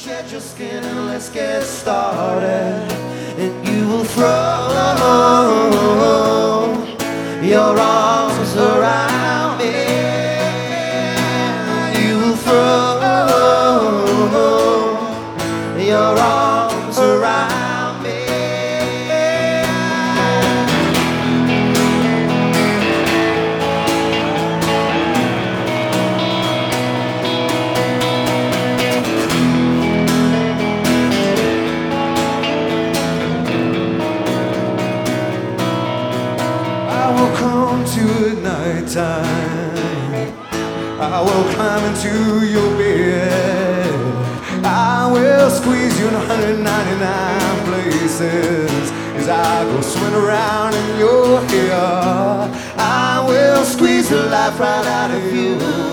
shed your skin and let's get started. And you will throw your arms around me. You will throw your arms around me. I will come to at night time. I will climb into your bed. I will squeeze you in 199 places as I go swing around in your hair. I will squeeze the life right out of you.